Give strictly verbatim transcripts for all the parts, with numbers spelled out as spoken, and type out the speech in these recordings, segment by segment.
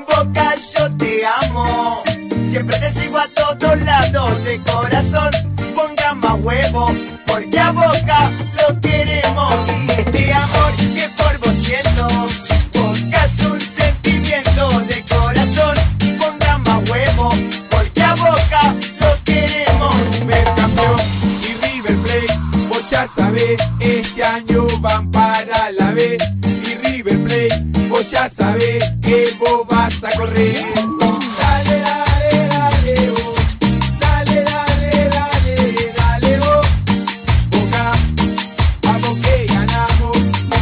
Boca, yo te amo. Siempre te sigo a todos lados de corazón. Ponga más huevo, porque a Boca lo queremos. Y este amor que por vos siento, Boca es un sentimiento de corazón. Ponga más huevo, porque a Boca lo queremos. River campeón y River Plate, vos ya sabés, este año van para la B. Y River Plate, vos ya sabés que vos vas a correr. Dale, dale, dale, vos. Dale, dale, dale, dale, vos. Boca, vamos que ganamos.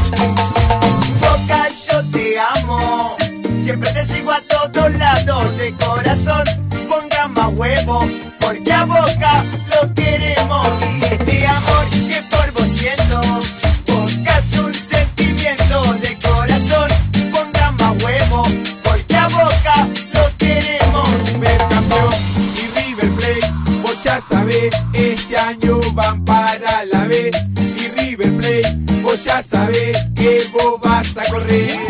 Boca, yo te amo. Siempre te sigo a todos lados de corazón. Ponga más huevo, porque a Boca lo queremos. Y este amor que por vos siento, Boca es un sentimiento de corazón. Ponga más huevo, porque a Boca lo queremos. River campeón y River Plate, vos ya sabés, este año van para la B. Y River Plate, vos ya sabés que vos vas a correr.